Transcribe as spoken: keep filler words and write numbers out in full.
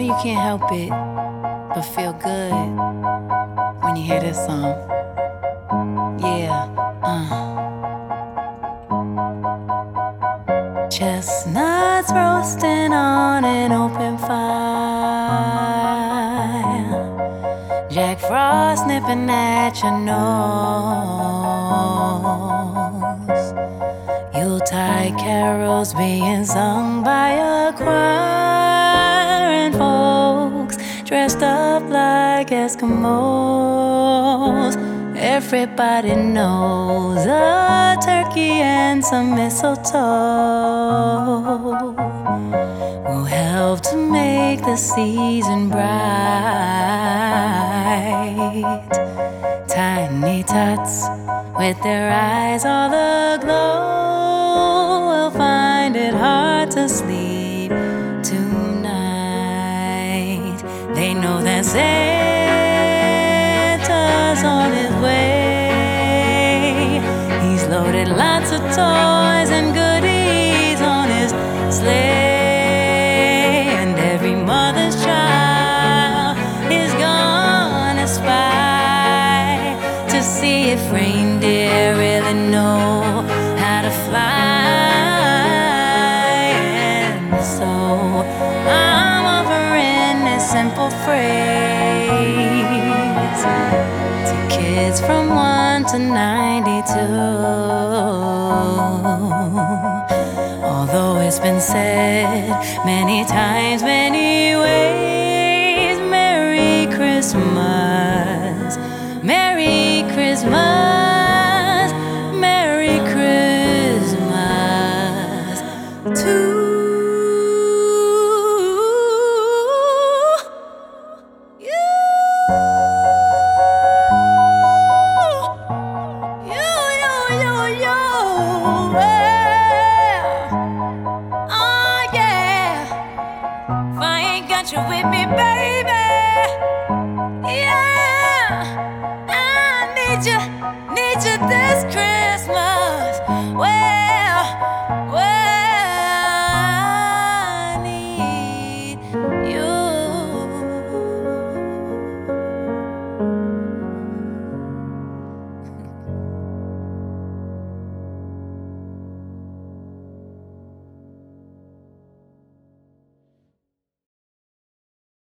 you can't help it but feel good when you hear this song. Yeah, uh. Chestnuts roasting on an open fire, Jack Frost nipping at your nose, Yuletide carols being sung by a choir, and folks dressed up like Eskimos. Everybody knows a turkey and some mistletoe will help to make the season bright. Tiny tots with their eyes all aglow will find it hard to sleep tonight. They know that Santa's on his way. He's loaded lots of toys and goodies on his sleigh, and every mother's child is gonna spy to see if reindeer really know how to fly. And so I'm offering this simple phrase to kids from one to ninety-two. Although it's been said many times, many ways, Merry Christmas, Merry Christmas, Merry Christmas to you. You, you, you, you, yeah. Oh, yeah. If I ain't got you with me, baby, yeah, I need you, need you this Christmas.